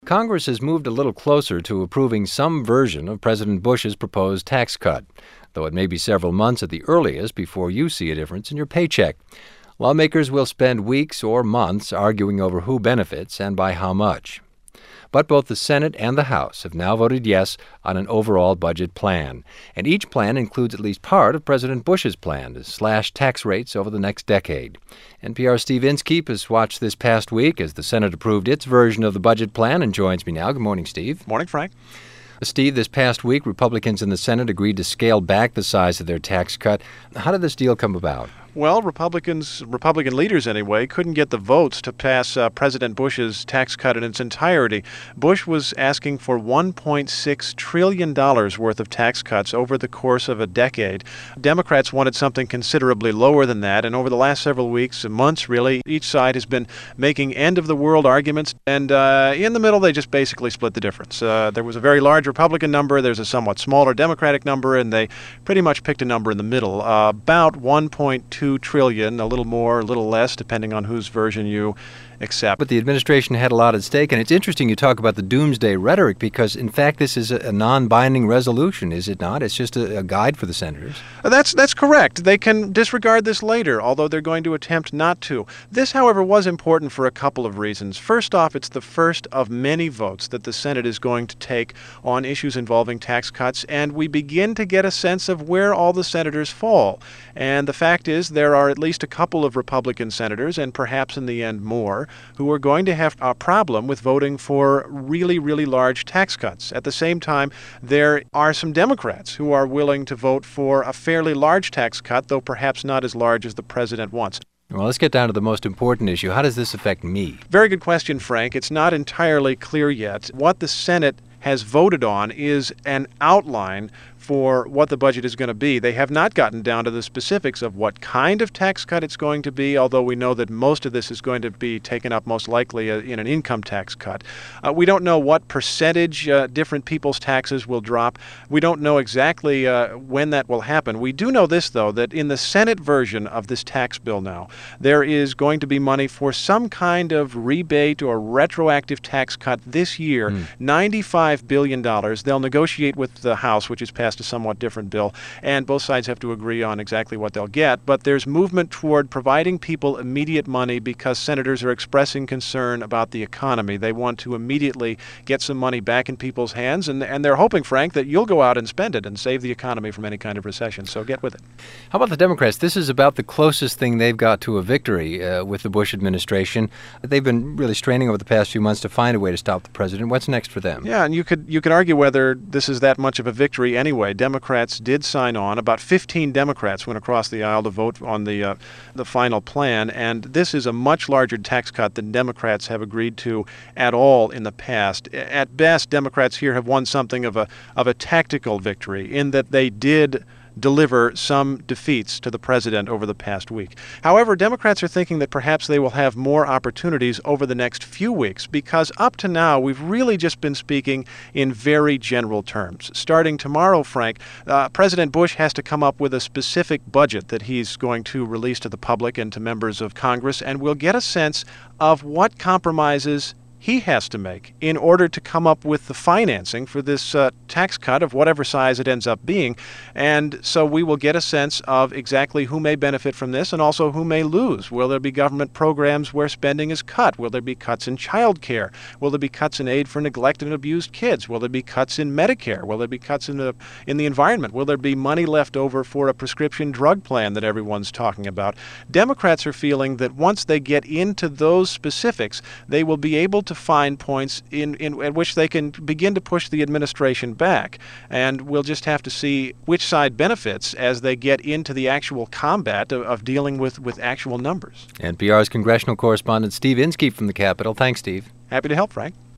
Congress has moved a little closer to approving some version of President Bush's proposed tax cut, though it may be several months at the earliest before you see a difference in your paycheck. Lawmakers will spend weeks or months arguing over who benefits and by how much. But both the Senate and the House have now voted yes on an overall budget plan, and each plan includes at least part of President Bush's plan to slash tax rates over the next decade. NPR's Steve Inskeep has watched this past week as the Senate approved its version of the budget plan and joins me now. Good morning, Steve. Morning, Frank. Steve, this past week, Republicans in the Senate agreed to scale back the size of their tax cut. How did this deal come about? Well, Republican leaders anyway, couldn't get the votes to pass President Bush's tax cut in its entirety. Bush was asking for $1.6 trillion worth of tax cuts over the course of a decade. Democrats wanted something considerably lower than that, and over the last several weeks and months, really, each side has been making end-of-the-world arguments, and in the middle, they just basically split the difference. There was a very large Republican number, there's a somewhat smaller Democratic number, and they pretty much picked a number in the middle, about $1.2 trillion, a little more, a little less, depending on whose version you accept. But the administration had a lot at stake, and it's interesting you talk about the doomsday rhetoric because, in fact, this is a non-binding resolution, is it not? It's just a guide for the senators. That's correct. They can disregard this later, although they're going to attempt not to. This, however, was important for a couple of reasons. First off, it's the first of many votes that the Senate is going to take on issues involving tax cuts, and we begin to get a sense of where all the senators fall. And the fact is, there are at least a couple of Republican senators, and perhaps in the end more, who are going to have a problem with voting for really, really large tax cuts. At the same time, there are some Democrats who are willing to vote for a fairly large tax cut, though perhaps not as large as the president wants. Well, let's get down to the most important issue. How does this affect me? Very good question, Frank. It's not entirely clear yet. What the Senate has voted on is an outline for what the budget is going to be. They have not gotten down to the specifics of what kind of tax cut it's going to be, although we know that most of this is going to be taken up most likely in an income tax cut. We don't know what percentage different people's taxes will drop. We don't know exactly when that will happen. We do know this, though, that in the Senate version of this tax bill now, there is going to be money for some kind of rebate or retroactive tax cut this year, $95 billion. They'll negotiate with the House, which has passed a somewhat different bill, and both sides have to agree on exactly what they'll get. But there's movement toward providing people immediate money because senators are expressing concern about the economy. They want to immediately get some money back in people's hands, and they're hoping, Frank, that you'll go out and spend it and save the economy from any kind of recession. So get with it. How about the Democrats? This is about the closest thing they've got to a victory with the Bush administration. They've been really straining over the past few months to find a way to stop the president. What's next for them? Yeah, and you could argue whether this is that much of a victory anyway. Democrats did sign on. About 15 Democrats went across the aisle to vote on the final plan, and this is a much larger tax cut than Democrats have agreed to at all in the past. At best, Democrats here have won something of a tactical victory in that they did deliver some defeats to the president over the past week. However, Democrats are thinking that perhaps they will have more opportunities over the next few weeks because up to now, we've really just been speaking in very general terms. Starting tomorrow, Frank, President Bush has to come up with a specific budget that he's going to release to the public and to members of Congress, and we'll get a sense of what compromises he has to make in order to come up with the financing for this tax cut of whatever size it ends up being. And so we will get a sense of exactly who may benefit from this and also who may lose. Will there be government programs where spending is cut? Will there be cuts in child care? Will there be cuts in aid for neglected and abused kids? Will there be cuts in Medicare? Will there be cuts in the environment? Will there be money left over for a prescription drug plan that everyone's talking about? Democrats are feeling that once they get into those specifics, they will be able to find points at which they can begin to push the administration back. And we'll just have to see which side benefits as they get into the actual combat of dealing with actual numbers. NPR's congressional correspondent Steve Inskeep from the Capitol. Thanks, Steve. Happy to help, Frank.